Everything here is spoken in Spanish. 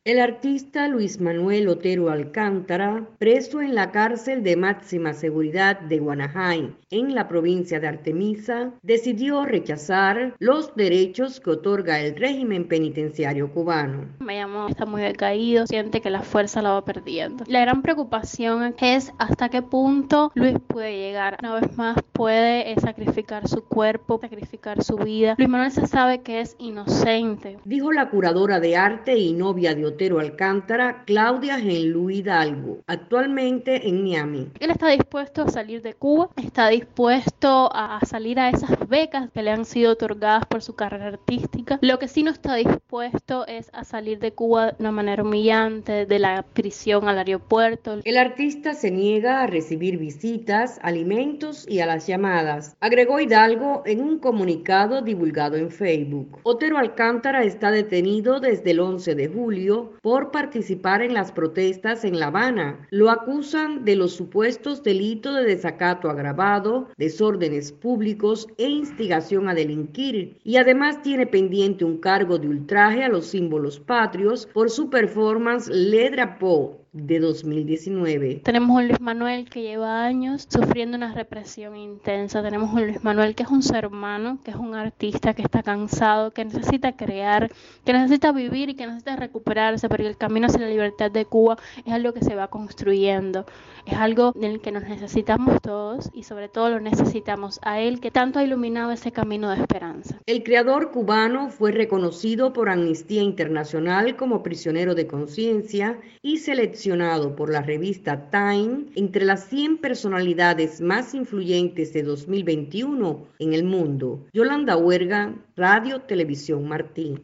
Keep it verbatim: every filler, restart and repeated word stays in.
El artista Luis Manuel Otero Alcántara, preso en la cárcel de máxima seguridad de Guanajay, en la provincia de Artemisa, decidió rechazar los derechos que otorga el régimen penitenciario cubano. Me llamó, está muy decaído, siente que la fuerza la va perdiendo. La gran preocupación es hasta qué punto Luis puede llegar. Una vez más puede sacrificar su cuerpo, sacrificar su vida. Luis Manuel se sabe que es inocente, dijo la curadora de arte y novia de Otero Alcántara, Claudia Genlu Hidalgo, actualmente en Miami. Él está dispuesto a salir de Cuba, está dispuesto a salir a esas becas que le han sido otorgadas por su carrera artística. Lo que sí no está dispuesto es a salir de Cuba de una manera humillante, de la prisión al aeropuerto. El artista se niega a recibir visitas, alimentos y a las llamadas, agregó Hidalgo en un comunicado divulgado en Facebook. Otero Alcántara está detenido desde el once de julio por participar en las protestas en La Habana. Lo acusan de los supuestos delitos de desacato agravado, desórdenes públicos e instigación a delinquir, y además tiene pendiente un cargo de ultraje a los símbolos patrios por su performance Le Drapeau de dos mil diecinueve. Tenemos un Luis Manuel que lleva años sufriendo una represión intensa. Tenemos un Luis Manuel que es un ser humano, que es un artista, que está cansado, que necesita crear, que necesita vivir y que necesita recuperarse, porque el camino hacia la libertad de Cuba es algo que se va construyendo. Es algo en el que nos necesitamos todos y sobre todo lo necesitamos a él, que tanto ha iluminado ese camino de esperanza. El creador cubano fue reconocido por Amnistía Internacional como prisionero de conciencia y seleccionado por la revista Time entre las cien personalidades más influyentes de dos mil veintiuno en el mundo. Yolanda Huerga, Radio Televisión Martí.